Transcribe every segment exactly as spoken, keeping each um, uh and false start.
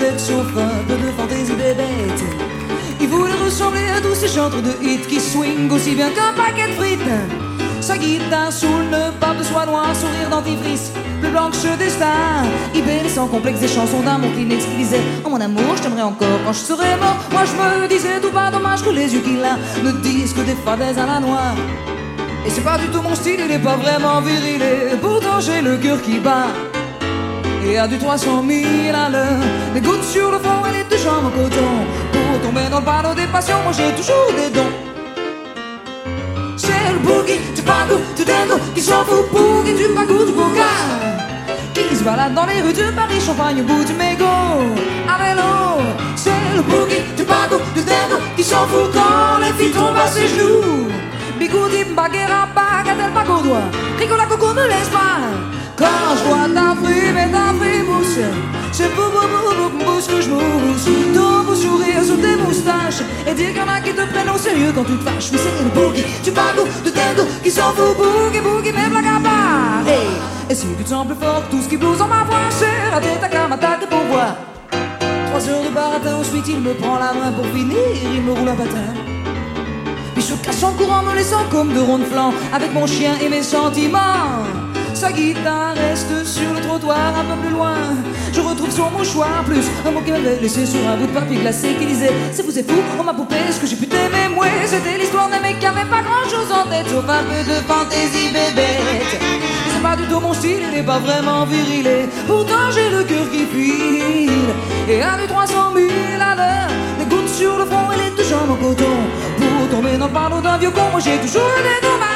tête chauffe un peu de fantaisie bébête. Il voulait ressembler à tous ces chantres de hits qui swing aussi bien qu'un paquet de frites. Sa guitare saoule, ne pas de soie noire, sourire dentifrice, bleu blanche destin. Il baignait sans complexe des chansons d'amour Kleenex qui disaient oh mon amour, je t'aimerais encore quand je serai mort. Moi je me disais tout pas dommage que les yeux qu'il a ne disent que des fadaises à la noire. Et c'est pas du tout mon style, il est pas vraiment viril. Et pourtant j'ai le cœur qui bat et à du trois cent mille à l'heure. Les gouttes sur le front et les deux jambes en coton. Pour tomber dans le panneau des passions, moi j'ai toujours des dons. C'est le boogie, du pago, du dingo, qui s'en fout boogie, du pago, du boca, qui se balade dans les rues de Paris, Champagne au bout du mégot, à vélo. C'est le boogie, du pago, du dingo, qui s'en fout quand les filles tombent à ses genoux. Bigoudi, baguera, bagatelle, bague au doigt, Ricola, coco, me laisse pas. Quand je vois ta frime et ta frimousse, c'est bou bou bou bou bouche que je mousse. Ton beau sourire sous tes moustaches, et dire qu'il y en a qui te prennent au sérieux quand tu te fâches. Oui, c'est le boogie, du bago, de dingo, qui s'en fout, boogie, boogie, mais blague à part. Hey. Et si tu te sens plus fort, tout ce qui blouse en ma voix, c'est raté ta cam, attaque pour voir. Trois heures de baratin, ensuite il me prend la main pour finir, il me roule un patin. Puis je cache en courant, me laissant comme de ronds flancs, avec mon chien et mes sentiments. Sa guitare reste sur le trottoir un peu plus loin. Je retrouve son mouchoir, plus un mot qu'il m'avait laissé sur un bout de papier glacé qui disait c'est vous et fou, oh ma poupée, est-ce que j'ai pu t'aimer? Moi, c'était l'histoire d'un mec qui avait pas grand chose en tête, sauf un peu de fantaisie bébête. C'est pas du tout mon style, il est pas vraiment viril. Et pourtant j'ai le cœur qui file. Et à du trois cent mille à l'heure, les gouttes sur le front et les deux jambes en coton. Pour tomber dans le panneau d'un vieux con, moi j'ai toujours des dommages.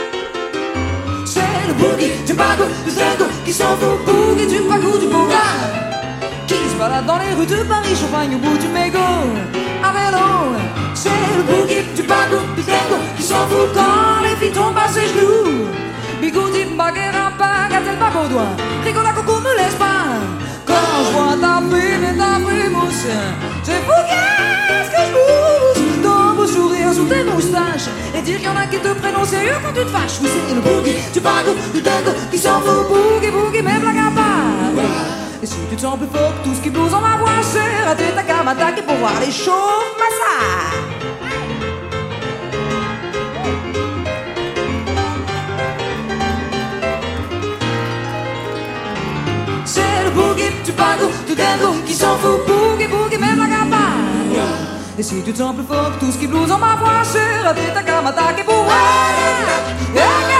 Le boogie, du bago, du dingo, qui s'en fout, boogie, du bago, du boga, qui se balade dans les rues de Paris, Champagne au bout du mégot, à vélo. C'est le boogie, du bago, du dingo, qui s'en fout quand les filles tombent à ses genoux. Bigoudi, baguera, bagatelle, bague au doigt, Ricola, coco, me laisse pas. Quand je vois ta prime et ta frimousse, c'est fou qu'est-ce que je mousse. Ton beau sourire sous tes moustaches, et dire qu'il y en a qui te prennent au sérieux quand tu te fâches. Oui, c'est le boogie, du bago, du dingo, qui s'en fout, boogie, boogie, mais blague à part. Et si tu te sens plus fort que tout ce qui blouse en ma voix, c'est rater ta cam, attaquer pour voir les chauves massacres. C'est le boogie, du bago, du dingo, qui s'en fout, boogie, boogie, mais blague à part. Et si tu te sens plus fort que tout ce qui blouse en ma voix, c'est rater ta cam, attaquer pour voir.